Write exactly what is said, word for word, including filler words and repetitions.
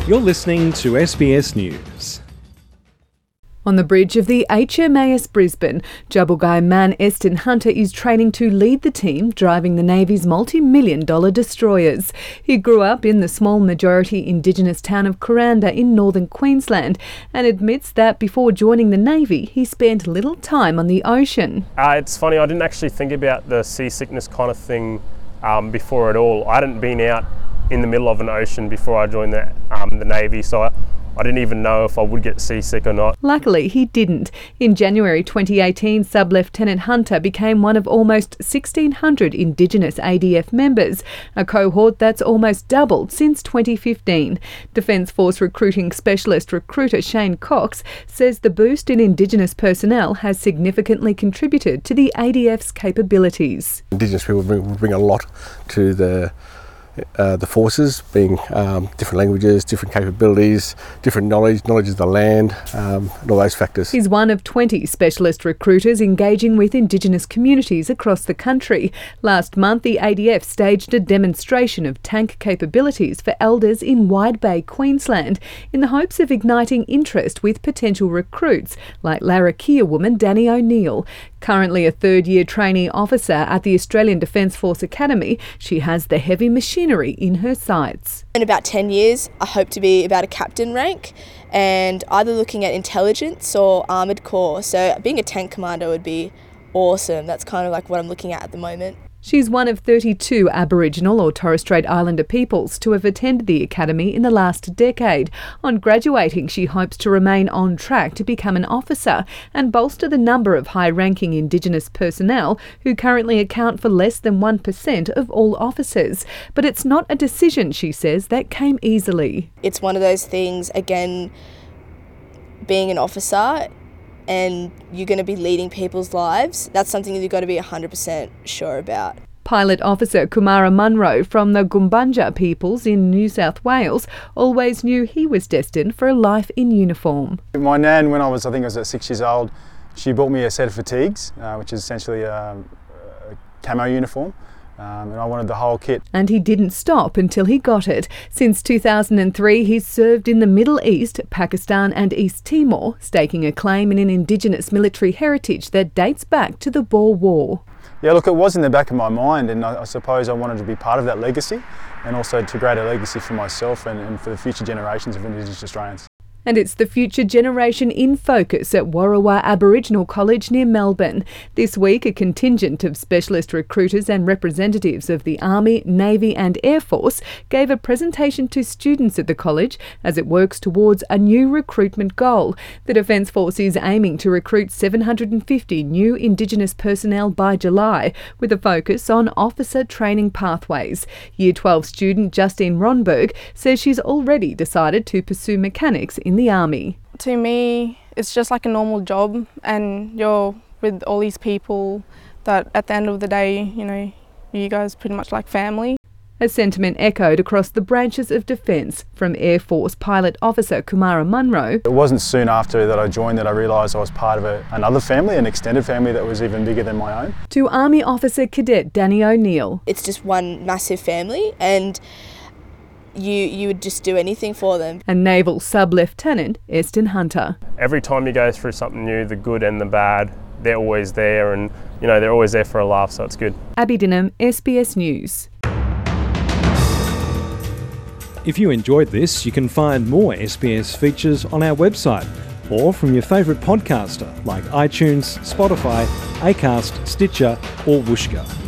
You're listening to S B S News. On the bridge of the H M A S Brisbane, Jabulgai man Eston Hunter is training to lead the team driving the Navy's multi-million dollar destroyers. He grew up in the small majority Indigenous town of Kuranda in northern Queensland and admits that before joining the Navy, he spent little time on the ocean. Uh, it's funny, I didn't actually think about the seasickness kind of thing um, before at all. I hadn't been out in the middle of an ocean before I joined the, um, the Navy, so I, I didn't even know if I would get seasick or not. Luckily, he didn't. In January twenty eighteen, Sub-Lieutenant Hunter became one of almost sixteen hundred Indigenous A D F members, a cohort that's almost doubled since twenty fifteen. Defence Force recruiting specialist recruiter Shane Cox says the boost in Indigenous personnel has significantly contributed to the A D F's capabilities. Indigenous people bring, bring a lot to the Uh, the forces, being um, different languages, different capabilities, different knowledge, knowledge of the land, um, and all those factors. He's one of twenty specialist recruiters engaging with Indigenous communities across the country. Last month, the A D F staged a demonstration of tank capabilities for elders in Wide Bay, Queensland, in the hopes of igniting interest with potential recruits, like Larrakia woman Danny O'Neill. Currently a third-year trainee officer at the Australian Defence Force Academy, she has the heavy machinery in her sights. In about ten years, I hope to be about a captain rank and either looking at intelligence or armoured corps. So being a tank commander would be awesome. That's kind of like what I'm looking at at the moment. She's one of thirty-two Aboriginal or Torres Strait Islander peoples to have attended the academy in the last decade. On graduating, she hopes to remain on track to become an officer and bolster the number of high-ranking Indigenous personnel who currently account for less than one percent of all officers. But it's not a decision, she says, that came easily. It's one of those things, again, being an officer and you're going to be leading people's lives, that's something you've got to be one hundred percent sure about. Pilot Officer Kumara Munro from the Gumbanja peoples in New South Wales always knew he was destined for a life in uniform. My nan, when I was, I think I was at six years old, she bought me a set of fatigues, uh, which is essentially a, a camo uniform. Um, and I wanted the whole kit. And he didn't stop until he got it. Since two thousand three, he's served in the Middle East, Pakistan and East Timor, staking a claim in an Indigenous military heritage that dates back to the Boer War. Yeah, look, it was in the back of my mind, and I, I suppose I wanted to be part of that legacy and also to create a legacy for myself and, and for the future generations of Indigenous Australians. And it's the future generation in focus at Warrawa Aboriginal College near Melbourne. This week, a contingent of specialist recruiters and representatives of the Army, Navy and Air Force gave a presentation to students at the college as it works towards a new recruitment goal. The Defence Force is aiming to recruit seven hundred fifty new Indigenous personnel by July, with a focus on officer training pathways. Year twelve student Justine Ronberg says she's already decided to pursue mechanics in the Army. To me, it's just like a normal job, and you're with all these people that at the end of the day, you know, you guys pretty much like family. A sentiment echoed across the branches of Defence from Air Force Pilot Officer Kumara Munro. It wasn't soon after that I joined that I realised I was part of a, another family, an extended family that was even bigger than my own. To Army Officer Cadet Danny O'Neill. It's just one massive family, and you you would just do anything for them. And Naval Sub-Lieutenant Eston Hunter. Every time you go through something new, the good and the bad, they're always there, and you know they're always there for a laugh, so it's good. Abby Dinham, S B S News. If you enjoyed this, you can find more S B S features on our website or from your favourite podcaster like iTunes, Spotify, Acast, Stitcher or Whooshkaa.